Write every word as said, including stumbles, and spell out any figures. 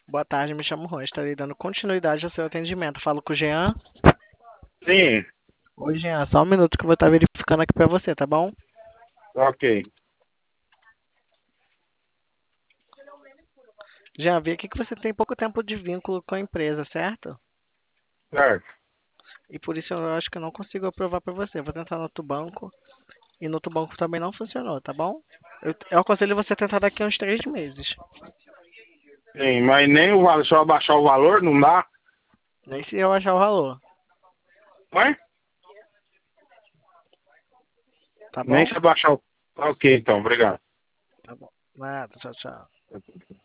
Boa tarde, me chamo Juan. Estarei dando continuidade ao seu atendimento. Falo com o Jean. Sim, Oi, Jean. Só um minuto que eu vou estar verificando aqui pra você, tá bom? ok. Jean, vi aqui que você tem pouco tempo de vínculo com a empresa, certo? Certo. E por isso eu acho que eu não consigo aprovar pra você. Vou tentar no outro banco. E no outro banco também não funcionou, tá bom? Eu, eu aconselho você a tentar daqui a uns três meses. Sim, mas nem o valor, só abaixar o valor, não dá? Nem se eu achar o valor, Mas tá nem bom? se abaixar o... Ok, então, obrigado. Tá bom. Nada, tchau, tchau.